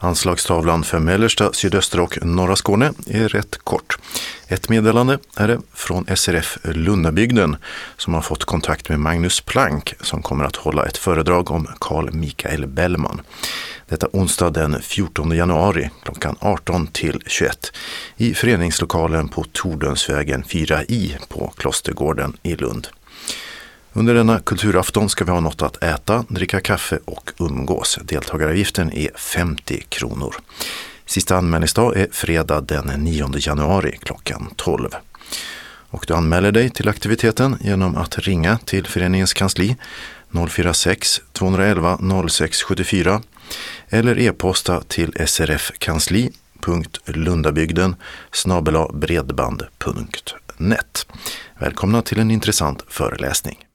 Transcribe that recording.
Anslagstavlan för mellersta, sydöstra och norra Skåne är rätt kort. Ett meddelande är det från SRF Lunnabygden som har fått kontakt med Magnus Plank som kommer att hålla ett föredrag om Carl Michael Bellman. Detta onsdag den 14 januari klockan 18 till 21 i föreningslokalen på Tordönsvägen 4i på Klostergården i Lund. Under denna kulturafton ska vi ha något att äta, dricka kaffe och umgås. Deltagaravgiften är 50 kronor. Sista anmälningsdag är fredag den 9 januari klockan 12. Och du anmäler dig till aktiviteten genom att ringa till föreningens kansli 046 211 0674 eller e-posta till srfkansli.lundabygden@bredband.net. Välkomna till en intressant föreläsning.